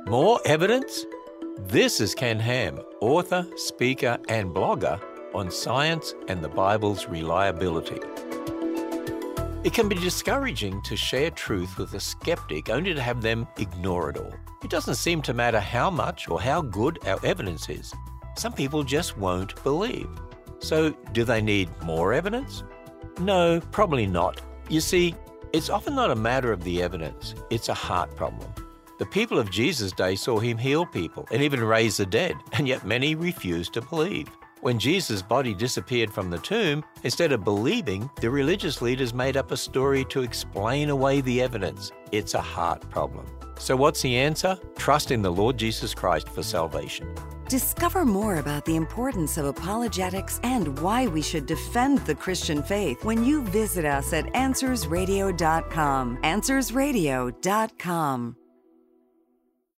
More evidence? This is Ken Ham, author, speaker, and blogger on science and the Bible's reliability. It can be discouraging to share truth with a skeptic only to have them ignore it all. It doesn't seem to matter how much or how good our evidence is. Some people just won't believe. So, do they need more evidence? No, probably not. You see, it's often not a matter of the evidence, it's a heart problem. The people of Jesus' day saw him heal people and even raise the dead, and yet many refused to believe. When Jesus' body disappeared from the tomb, instead of believing, the religious leaders made up a story to explain away the evidence. It's a heart problem. So what's the answer? Trust in the Lord Jesus Christ for salvation. Discover more about the importance of apologetics and why we should defend the Christian faith when you visit us at AnswersRadio.com. AnswersRadio.com.